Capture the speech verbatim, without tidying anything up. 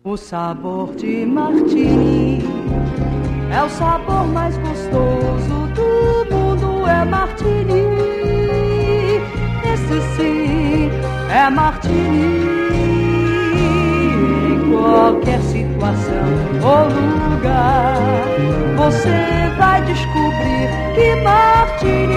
O sabor de martini é o sabor mais gostoso do mundo, é martini. Esse sim é martini. Em qualquer situação ou lugar, você vai descobrir que martini